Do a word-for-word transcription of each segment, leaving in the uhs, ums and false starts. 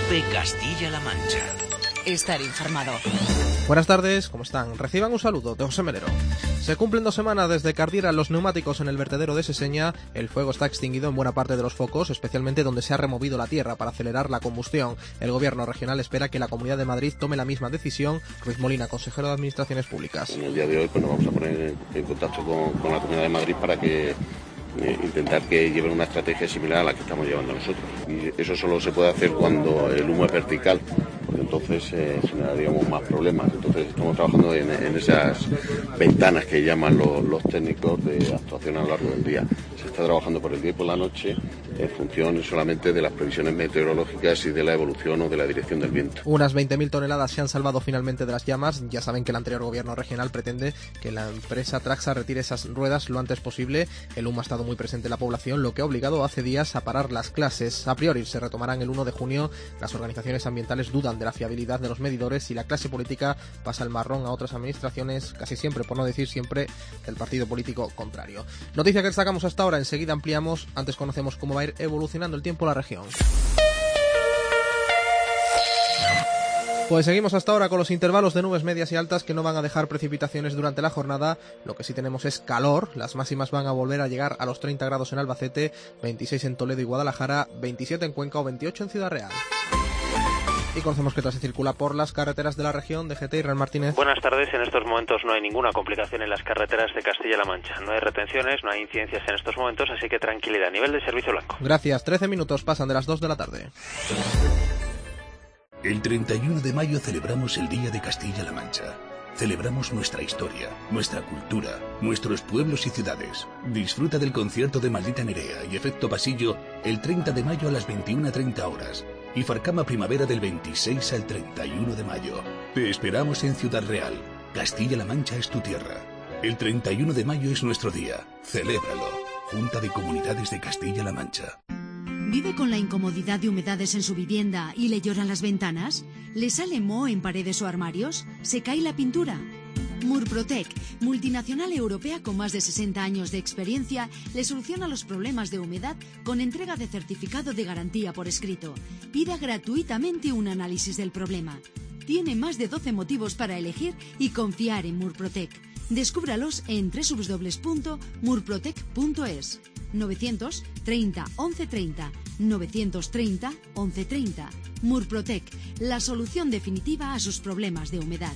COPE Castilla-La Mancha. Estar informado. Buenas tardes, ¿cómo están? Reciban un saludo de José Melero. Se cumplen dos semanas desde que ardieran los neumáticos en el vertedero de Seseña. El fuego está extinguido en buena parte de los focos, especialmente donde se ha removido la tierra para acelerar la combustión. El gobierno regional espera que la Comunidad de Madrid tome la misma decisión. Ruiz Molina, consejero de Administraciones Públicas. En el día de hoy pues, nos vamos a poner en contacto con, con la Comunidad de Madrid para que Eh, intentar que lleven una estrategia similar a la que estamos llevando nosotros. Y eso solo se puede hacer cuando el humo es vertical, porque entonces eh, generaríamos más problemas. Entonces estamos trabajando en, en esas ventanas que llaman los, los técnicos de actuación a lo largo del día. Se está trabajando por el día y por la noche en función solamente de las previsiones meteorológicas y de la evolución o de la dirección del viento. Unas veinte mil toneladas se han salvado finalmente de las llamas. Ya saben que el anterior gobierno regional pretende que la empresa Traxa retire esas ruedas lo antes posible. El humo ha estado muy presente en la población, lo que ha obligado hace días a parar las clases. A priori se retomarán el uno de junio. Las organizaciones ambientales dudan de la fiabilidad de los medidores y la clase política pasa el marrón a otras administraciones, casi siempre, por no decir siempre, del partido político contrario. Noticia que destacamos hasta ahora, enseguida ampliamos. Antes conocemos cómo va a ir evolucionando el tiempo en la región. Pues seguimos hasta ahora con los intervalos de nubes medias y altas que no van a dejar precipitaciones durante la jornada. Lo que sí tenemos es calor. Las máximas van a volver a llegar a los treinta grados en Albacete, veintiséis en Toledo y Guadalajara, veintisiete en Cuenca o veintiocho en Ciudad Real. Y conocemos que tras se circula por las carreteras de la región. de G T, Israel Martínez. Buenas tardes. En estos momentos no hay ninguna complicación en las carreteras de Castilla-La Mancha. No hay retenciones, no hay incidencias en estos momentos, así que tranquilidad. A nivel de servicio blanco. Gracias. trece minutos pasan de las dos de la tarde. El treinta y uno de mayo celebramos el Día de Castilla-La Mancha. Celebramos nuestra historia, nuestra cultura, nuestros pueblos y ciudades. Disfruta del concierto de Maldita Nerea y Efecto Pasillo el treinta de mayo a las veintiuna treinta horas. Y Farcama Primavera del veintiséis al treinta y uno de mayo. Te esperamos en Ciudad Real. Castilla-La Mancha es tu tierra. El treinta y uno de mayo es nuestro día. Celébralo. Junta de Comunidades de Castilla-La Mancha. ¿Vive con la incomodidad de humedades en su vivienda y le lloran las ventanas? ¿Le sale moho en paredes o armarios? ¿Se cae la pintura? Murprotec, multinacional europea con más de sesenta años de experiencia, le soluciona los problemas de humedad con entrega de certificado de garantía por escrito. Pida gratuitamente un análisis del problema. Tiene más de doce motivos para elegir y confiar en Murprotec. Descúbralos en doble u doble u doble u punto murprotec punto es. novecientos treinta once treinta, novecientos treinta once treinta. Murprotec, la solución definitiva a sus problemas de humedad.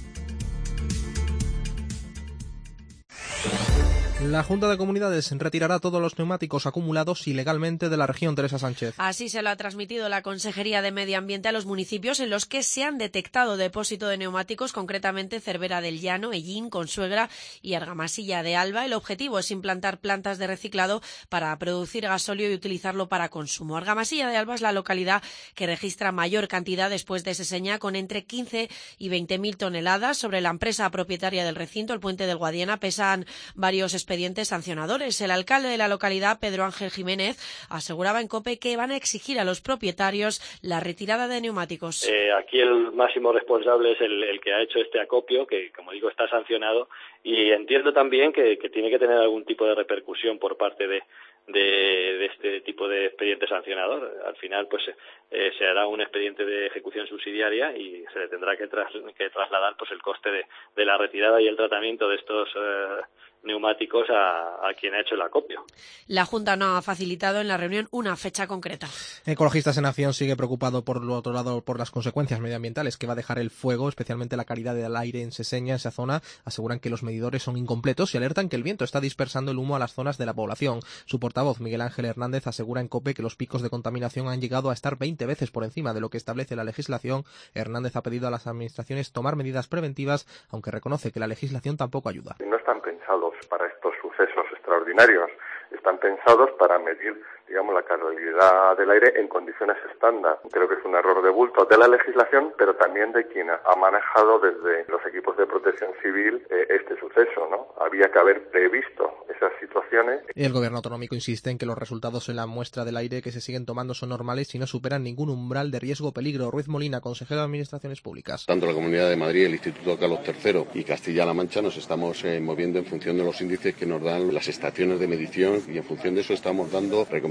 La Junta de Comunidades retirará todos los neumáticos acumulados ilegalmente de la región. Teresa Sánchez. Así se lo ha transmitido la Consejería de Medio Ambiente a los municipios en los que se han detectado depósito de neumáticos, concretamente Cervera del Llano, Ellín, Consuegra y Argamasilla de Alba. El objetivo es implantar plantas de reciclado para producir gasóleo y utilizarlo para consumo. Argamasilla de Alba es la localidad que registra mayor cantidad después de Seseña, con entre quince y veinte mil toneladas. Sobre la empresa propietaria del recinto, el Puente del Guadiana, pesan varios expedientes sancionadores. El alcalde de la localidad, Pedro Ángel Jiménez, aseguraba en COPE que van a exigir a los propietarios la retirada de neumáticos. Eh, aquí el máximo responsable es el, el que ha hecho este acopio, que como digo está sancionado, y entiendo también que, que tiene que tener algún tipo de repercusión por parte de De, de este tipo de expediente sancionador. Al final pues eh, se hará un expediente de ejecución subsidiaria y se le tendrá que, tras, que trasladar pues el coste de, de la retirada y el tratamiento de estos eh, neumáticos a, a quien ha hecho el acopio. La Junta no ha facilitado en la reunión una fecha concreta. Ecologistas en Acción sigue preocupado por lo otro lado por las consecuencias medioambientales que va a dejar el fuego, especialmente la calidad del aire en Seseña, esa zona. Aseguran que los medidores son incompletos y alertan que el viento está dispersando el humo a las zonas de la población. Su portavoz, Miguel Ángel Hernández, asegura en COPE que los picos de contaminación han llegado a estar veinte veces por encima de lo que establece la legislación. Hernández ha pedido a las administraciones tomar medidas preventivas, aunque reconoce que la legislación tampoco ayuda. No están pensados para estos sucesos extraordinarios, están pensados para medir, digamos, la calidad del aire en condiciones estándar. Creo que es un error de bulto de la legislación, pero también de quien ha manejado desde los equipos de protección civil eh, este suceso, ¿no? Había que haber previsto esas situaciones. El gobierno autonómico insiste en que los resultados en la muestra del aire que se siguen tomando son normales y no superan ningún umbral de riesgo o peligro. Ruiz Molina, consejero de Administraciones Públicas. Tanto la Comunidad de Madrid, el Instituto Carlos tercero y Castilla-La Mancha nos estamos eh, moviendo en función de los índices que nos dan las estaciones de medición y en función de eso estamos dando recomendaciones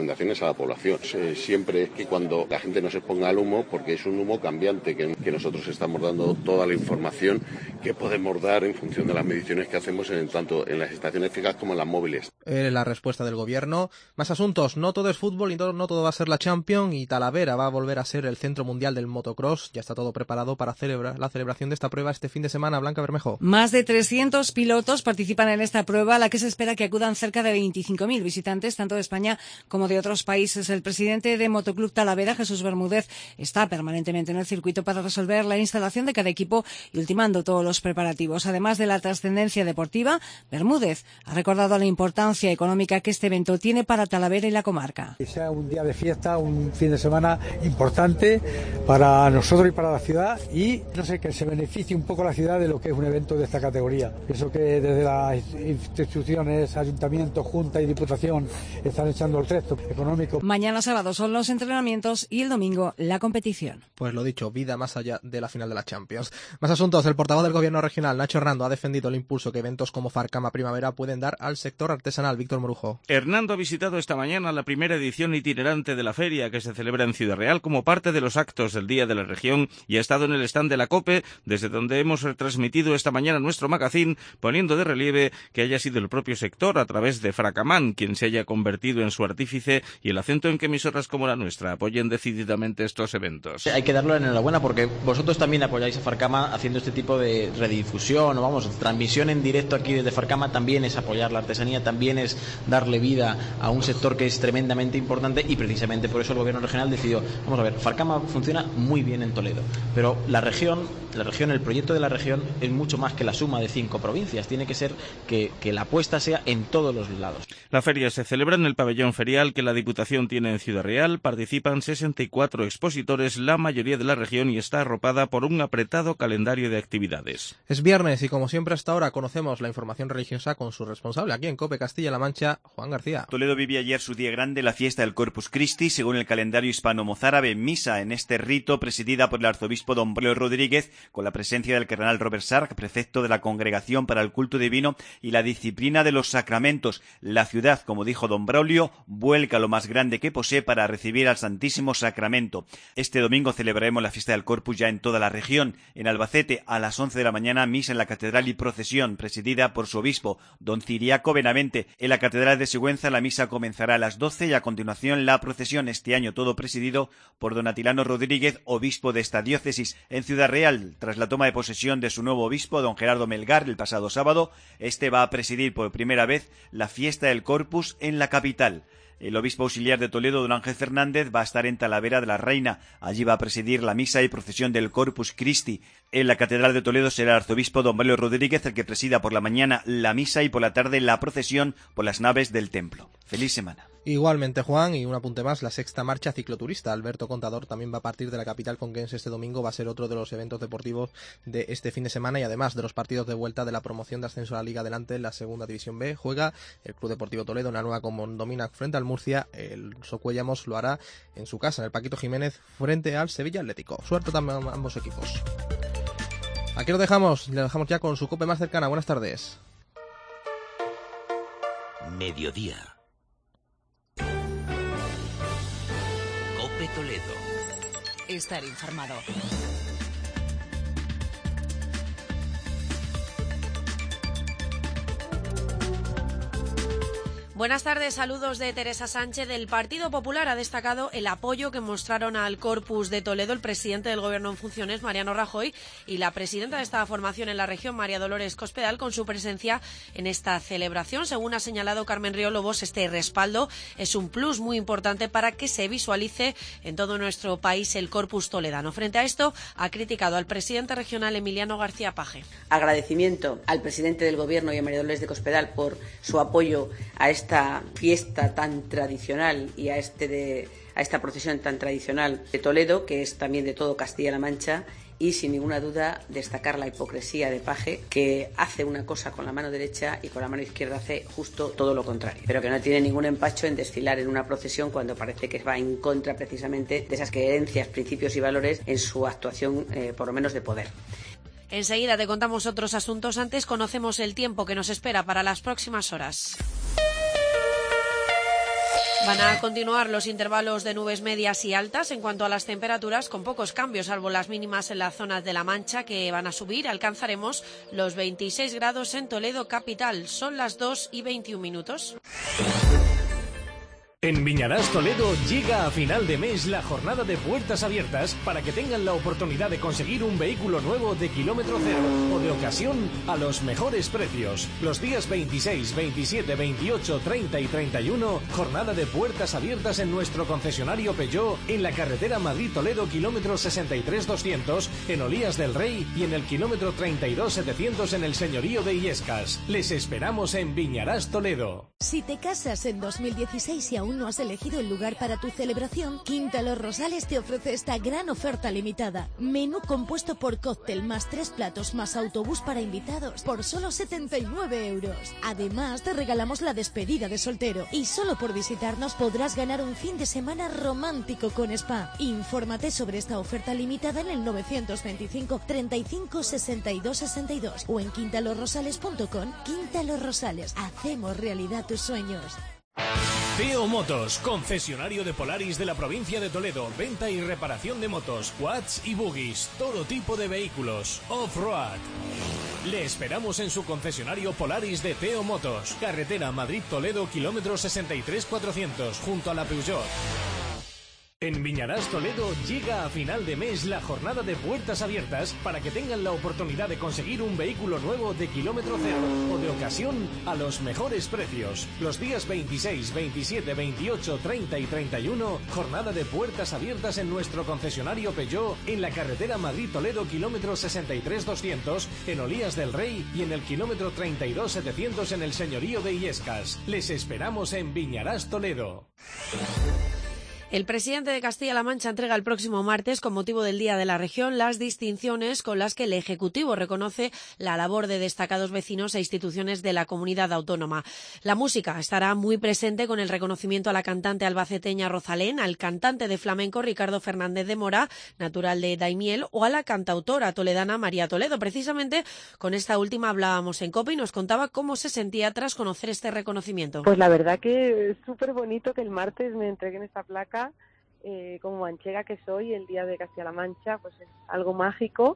recomendaciones a la población. Eh, siempre es que cuando la gente no se exponga al humo, porque es un humo cambiante, que, que nosotros estamos dando toda la información que podemos dar en función de las mediciones que hacemos en tanto en las estaciones fijas como en las móviles. Eh, la respuesta del gobierno. Más asuntos. No todo es fútbol y no, no todo va a ser la Champions, y Talavera va a volver a ser el centro mundial del motocross. Ya está todo preparado para celebrar la celebración de esta prueba este fin de semana. Blanca Bermejo. Más de trescientos pilotos participan en esta prueba, a la que se espera que acudan cerca de veinticinco mil visitantes, tanto de España como de otros países. El presidente de Motoclub Talavera, Jesús Bermúdez, está permanentemente en el circuito para resolver la instalación de cada equipo y ultimando todos los preparativos. Además de la trascendencia deportiva, Bermúdez ha recordado la importancia económica que este evento tiene para Talavera y la comarca. Que sea un día de fiesta, un fin de semana importante para nosotros y para la ciudad, y no sé, que se beneficie un poco la ciudad de lo que es un evento de esta categoría. Eso que desde las instituciones, ayuntamientos, junta y diputación están echando el resto económico. Mañana sábado son los entrenamientos y el domingo la competición. Pues lo dicho, vida más allá de la final de la Champions. Más asuntos. El portavoz del gobierno regional, Nacho Hernando, ha defendido el impulso que eventos como Farcama Primavera pueden dar al sector artesanal. Víctor Morujo. Hernando ha visitado esta mañana la primera edición itinerante de la feria que se celebra en Ciudad Real como parte de los actos del Día de la Región, y ha estado en el stand de la COPE, desde donde hemos retransmitido esta mañana nuestro magazín, poniendo de relieve que haya sido el propio sector, a través de Fracamán, quien se haya convertido en su artífice, y el acento en que emisoras como la nuestra apoyen decididamente estos eventos. Hay que darle la enhorabuena porque vosotros también apoyáis a Farcama haciendo este tipo de redifusión, o vamos, transmisión en directo aquí desde Farcama. También es apoyar la artesanía, también es darle vida a un sector que es tremendamente importante, y precisamente por eso el gobierno regional decidió, vamos a ver, Farcama funciona muy bien en Toledo, pero la región, la región, el proyecto de la región es mucho más que la suma de cinco provincias, tiene que ser que, que la apuesta sea en todos los lados. La feria se celebra en el pabellón ferial que la Diputación tiene en Ciudad Real. Participan sesenta y cuatro expositores, la mayoría de la región, y está arropada por un apretado calendario de actividades. Es viernes y, como siempre hasta ahora, conocemos la información religiosa con su responsable aquí en COPE Castilla-La Mancha, Juan García. Toledo vivía ayer su día grande, la fiesta del Corpus Christi, según el calendario hispano-mozárabe. Misa en este rito presidida por el arzobispo don Braulio Rodríguez, con la presencia del cardenal Robert Sark, prefecto de la Congregación para el Culto Divino y la Disciplina de los Sacramentos. La ciudad, como dijo don Braulio, vuelca lo más grande que posee para recibir al Santísimo Sacramento. Este domingo celebraremos la fiesta del Corpus ya en toda la región. En Albacete, a las once de la mañana, misa en la catedral y procesión, presidida por su obispo, don Ciriaco Benavente. En la catedral de Sigüenza la misa comenzará a las doce y a continuación la procesión, este año todo presidido por don Atilano Rodríguez, obispo de esta diócesis. En Ciudad Real, tras la toma de posesión de su nuevo obispo, don Gerardo Melgar, el pasado sábado, este va a presidir por primera vez la fiesta del Corpus en la capital. El obispo auxiliar de Toledo, don Ángel Fernández, va a estar en Talavera de la Reina. Allí va a presidir la misa y procesión del Corpus Christi. En la catedral de Toledo será el arzobispo don Braulio Rodríguez el que presida por la mañana la misa y por la tarde la procesión por las naves del templo. Feliz semana. Igualmente, Juan, y un apunte más, la sexta marcha cicloturista. Alberto Contador también va a partir de la capital conquense este domingo, va a ser otro de los eventos deportivos de este fin de semana, y además de los partidos de vuelta de la promoción de ascenso a la Liga Adelante en la segunda división B, juega el Club Deportivo Toledo en la nueva condomina frente al Murcia. El Socuellamos lo hará en su casa, en el Paquito Jiménez, frente al Sevilla Atlético. Suerte también a ambos equipos. Aquí lo dejamos, le dejamos ya con su COPE más cercana. Buenas tardes. Mediodía. COPE Toledo. Estar informado. Buenas tardes, saludos de Teresa Sánchez. El Partido Popular ha destacado el apoyo que mostraron al Corpus de Toledo el presidente del Gobierno en funciones, Mariano Rajoy, y la presidenta de esta formación en la región, María Dolores Cospedal, con su presencia en esta celebración. Según ha señalado Carmen Río Lobos, este respaldo es un plus muy importante para que se visualice en todo nuestro país el Corpus toledano. Frente a esto, ha criticado al presidente regional Emiliano García Paje. Agradecimiento al presidente del Gobierno y a María Dolores de Cospedal por su apoyo a este esta fiesta tan tradicional y a este de, a esta procesión tan tradicional de Toledo, que es también de todo Castilla-La Mancha, y sin ninguna duda destacar la hipocresía de Paje, que hace una cosa con la mano derecha y con la mano izquierda hace justo todo lo contrario, pero que no tiene ningún empacho en desfilar en una procesión cuando parece que va en contra precisamente de esas creencias, principios y valores en su actuación, eh, por lo menos de poder. Enseguida te contamos otros asuntos. Antes conocemos el tiempo que nos espera para las próximas horas. Van a continuar los intervalos de nubes medias y altas en cuanto a las temperaturas, con pocos cambios, salvo las mínimas en las zonas de La Mancha, que van a subir. Alcanzaremos los veintiséis grados en Toledo capital. Son las dos y veintiún minutos. En Viñarás Toledo llega a final de mes la jornada de puertas abiertas para que tengan la oportunidad de conseguir un vehículo nuevo de kilómetro cero o de ocasión a los mejores precios. Los días veintiséis, veintisiete, veintiocho, treinta y treinta y uno, jornada de puertas abiertas en nuestro concesionario Peugeot en la carretera Madrid-Toledo kilómetro sesenta y tres doscientos en Olías del Rey y en el kilómetro treinta y dos setecientos en el señorío de Illescas. Les esperamos en Viñarás Toledo. Si te casas en dos mil dieciséis y aún no has elegido el lugar para tu celebración, Quinta Los Rosales te ofrece esta gran oferta limitada. Menú compuesto por cóctel más tres platos más autobús para invitados por solo setenta y nueve euros. Además, te regalamos la despedida de soltero y solo por visitarnos podrás ganar un fin de semana romántico con spa. Infórmate sobre esta oferta limitada en el novecientos veinticinco, treinta y cinco, sesenta y dos, sesenta y dos o en quinta los rosales punto com. Quinta Los Rosales, hacemos realidad tus sueños. Teo Motos, concesionario de Polaris de la provincia de Toledo, venta y reparación de motos, quads y buggies, todo tipo de vehículos, off-road. Le esperamos en su concesionario Polaris de Teo Motos, carretera Madrid-Toledo, kilómetro sesenta y tres cuatrocientos, junto a la Peugeot. En Viñarás Toledo llega a final de mes la jornada de puertas abiertas para que tengan la oportunidad de conseguir un vehículo nuevo de kilómetro cero o de ocasión a los mejores precios. Los días veintiséis, veintisiete, veintiocho, treinta y treinta y uno, jornada de puertas abiertas en nuestro concesionario Peugeot en la carretera Madrid-Toledo kilómetro sesenta y tres doscientos en Olías del Rey y en el kilómetro treinta y dos setecientos en el señorío de Illescas. Les esperamos en Viñarás Toledo. El presidente de Castilla-La Mancha entrega el próximo martes, con motivo del Día de la Región, las distinciones con las que el Ejecutivo reconoce la labor de destacados vecinos e instituciones de la comunidad autónoma. La música estará muy presente con el reconocimiento a la cantante albaceteña Rosalén, al cantante de flamenco Ricardo Fernández de Mora, natural de Daimiel, o a la cantautora toledana María Toledo. Precisamente con esta última hablábamos en COPE y nos contaba cómo se sentía tras conocer este reconocimiento. Pues la verdad que es súper bonito que el martes me entreguen esta placa. Eh, como manchega que soy, el Día de Castilla-La Mancha pues es algo mágico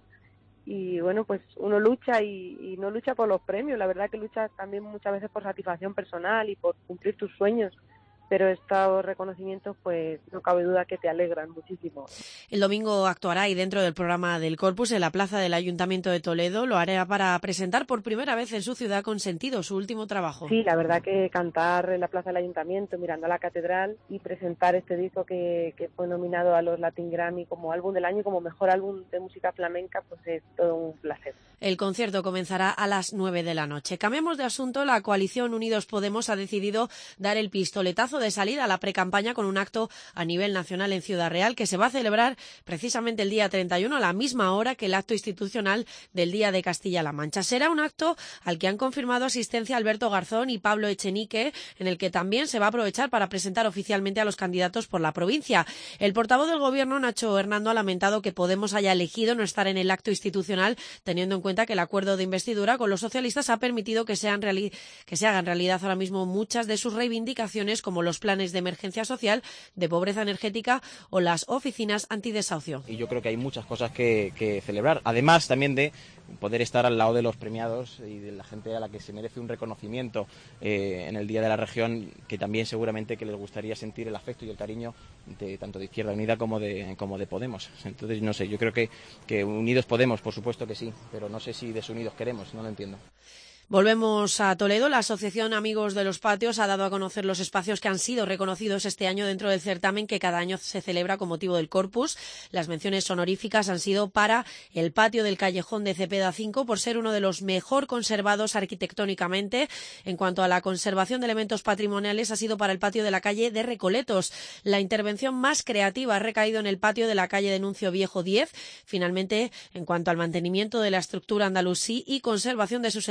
y bueno, pues uno lucha y, y no lucha por los premios, la verdad que lucha también muchas veces por satisfacción personal y por cumplir tus sueños, pero estos reconocimientos pues no cabe duda que te alegran muchísimo. El domingo actuará y dentro del programa del Corpus en la plaza del Ayuntamiento de Toledo lo hará para presentar por primera vez en su ciudad con sentido su último trabajo. Sí, la verdad que cantar en la plaza del Ayuntamiento mirando a la catedral y presentar este disco que, que fue nominado a los Latin Grammy como álbum del año, como mejor álbum de música flamenca, pues es todo un placer. El concierto comenzará a las nueve de la noche. Cambiamos de asunto. La coalición Unidos Podemos ha decidido dar el pistoletazo de salida a la precampaña con un acto a nivel nacional en Ciudad Real que se va a celebrar precisamente el día treinta y uno a la misma hora que el acto institucional del Día de Castilla-La Mancha. Será un acto al que han confirmado asistencia Alberto Garzón y Pablo Echenique, en el que también se va a aprovechar para presentar oficialmente a los candidatos por la provincia. El portavoz del Gobierno, Nacho Hernando, ha lamentado que Podemos haya elegido no estar en el acto institucional, teniendo en cuenta que el acuerdo de investidura con los socialistas ha permitido que sean reali- que se hagan realidad ahora mismo muchas de sus reivindicaciones, como los planes de emergencia social, de pobreza energética o las oficinas antidesahucio. Y yo creo que hay muchas cosas que, que celebrar, además también de poder estar al lado de los premiados y de la gente a la que se merece un reconocimiento eh, en el Día de la Región, que también seguramente que les gustaría sentir el afecto y el cariño de tanto de Izquierda Unida como de como de Podemos. Entonces, no sé, yo creo que, que unidos Podemos, por supuesto que sí, pero no sé si desunidos queremos, no lo entiendo. Volvemos a Toledo. La Asociación Amigos de los Patios ha dado a conocer los espacios que han sido reconocidos este año dentro del certamen que cada año se celebra con motivo del Corpus. Las menciones honoríficas han sido para el patio del Callejón de Cepeda cinco por ser uno de los mejor conservados arquitectónicamente. En cuanto a la conservación de elementos patrimoniales, ha sido para el patio de la calle de Recoletos. La intervención más creativa ha recaído en el patio de la calle de Nuncio Viejo diez. Finalmente, en cuanto al mantenimiento de la estructura andalusí y conservación de sus elementos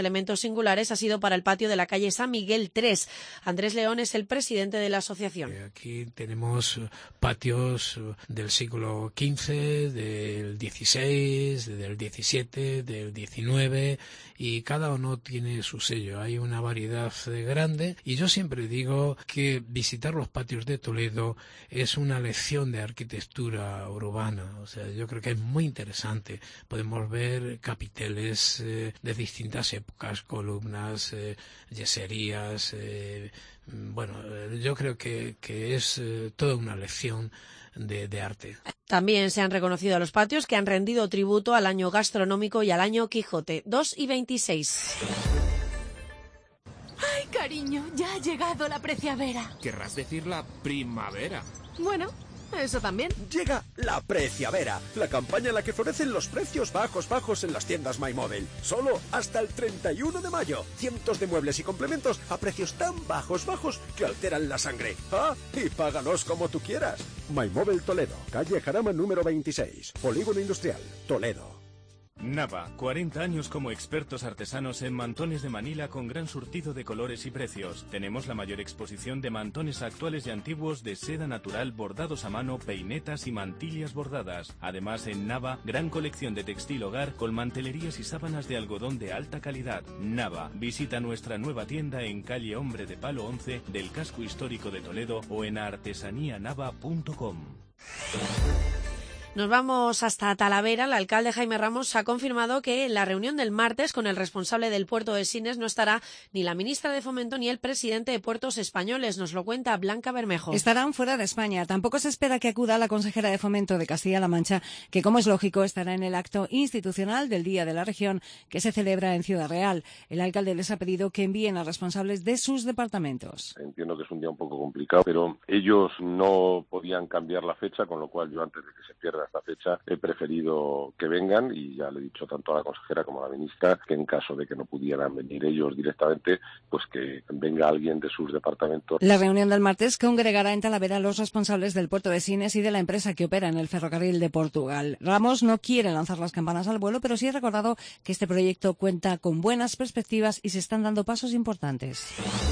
singulares ha sido para el patio de la calle San Miguel tres. Andrés León es el presidente de la asociación. Aquí tenemos patios del siglo quince, del dieciséis, del diecisiete, del diecinueve, y cada uno tiene su sello. Hay una variedad grande y yo siempre digo que visitar los patios de Toledo es una lección de arquitectura urbana. O sea, yo creo que es muy interesante. Podemos ver capiteles eh, de distintas épocas, columnas, eh, yeserías. Eh, bueno, yo creo que, que es eh, toda una lección de, de arte. También se han reconocido a los patios que han rendido tributo al año gastronómico y al año Quijote. dos y veintiséis. ¡Ay, cariño! Ya ha llegado la preciavera. Querrás decir la primavera. Bueno, eso también. Llega la Preciavera, la campaña en la que florecen los precios bajos bajos en las tiendas MyMobile. Solo hasta el treinta y uno de mayo. Cientos de muebles y complementos a precios tan bajos bajos que alteran la sangre. Ah, y págalos como tú quieras. MyMobile Toledo, calle Jarama número veintiséis, Polígono Industrial, Toledo. Nava, cuarenta años como expertos artesanos en mantones de Manila con gran surtido de colores y precios. Tenemos la mayor exposición de mantones actuales y antiguos de seda natural bordados a mano, peinetas y mantillas bordadas. Además, en Nava, gran colección de textil hogar con mantelerías y sábanas de algodón de alta calidad. Nava, visita nuestra nueva tienda en calle Hombre de Palo once del casco histórico de Toledo o en artesanía nava punto com. Nos vamos hasta Talavera. El alcalde Jaime Ramos ha confirmado que en la reunión del martes con el responsable del puerto de Sines no estará ni la ministra de Fomento ni el presidente de Puertos Españoles. Nos lo cuenta Blanca Bermejo. Estarán fuera de España. Tampoco se espera que acuda la consejera de Fomento de Castilla-La Mancha, que, como es lógico, estará en el acto institucional del Día de la Región que se celebra en Ciudad Real. El alcalde les ha pedido que envíen a responsables de sus departamentos. Entiendo que es un día un poco complicado, pero ellos no podían cambiar la fecha, con lo cual yo, antes de que se pierda esta fecha, he preferido que vengan, y ya le he dicho tanto a la consejera como a la ministra que en caso de que no pudieran venir ellos directamente, pues que venga alguien de sus departamentos. La reunión del martes congregará en Talavera a los responsables del puerto de Sines y de la empresa que opera en el ferrocarril de Portugal. Ramos no quiere lanzar las campanas al vuelo, pero sí ha recordado que este proyecto cuenta con buenas perspectivas y se están dando pasos importantes.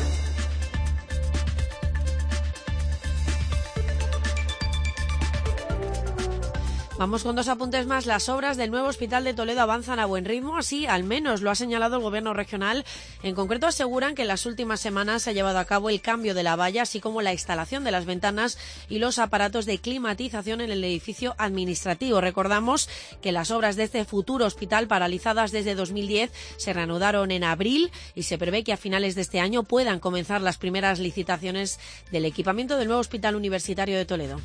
Vamos con dos apuntes más. Las obras del nuevo hospital de Toledo avanzan a buen ritmo, así al menos lo ha señalado el gobierno regional. En concreto, aseguran que en las últimas semanas se ha llevado a cabo el cambio de la valla, así como la instalación de las ventanas y los aparatos de climatización en el edificio administrativo. Recordamos que las obras de este futuro hospital, paralizadas desde dos mil diez, se reanudaron en abril y se prevé que a finales de este año puedan comenzar las primeras licitaciones del equipamiento del nuevo hospital universitario de Toledo.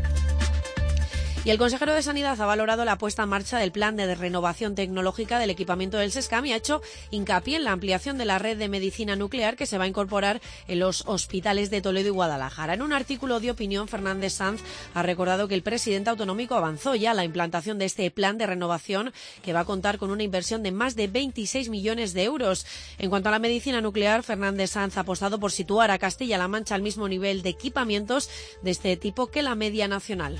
Y el consejero de Sanidad ha valorado la puesta en marcha del plan de renovación tecnológica del equipamiento del SESCAM y ha hecho hincapié en la ampliación de la red de medicina nuclear que se va a incorporar en los hospitales de Toledo y Guadalajara. En un artículo de opinión, Fernández Sanz ha recordado que el presidente autonómico avanzó ya la implantación de este plan de renovación, que va a contar con una inversión de más de veintiséis millones de euros. En cuanto a la medicina nuclear, Fernández Sanz ha apostado por situar a Castilla-La Mancha al mismo nivel de equipamientos de este tipo que la media nacional.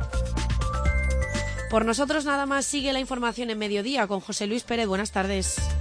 Por nosotros nada más. Sigue la información en Mediodía con José Luis Pérez. Buenas tardes.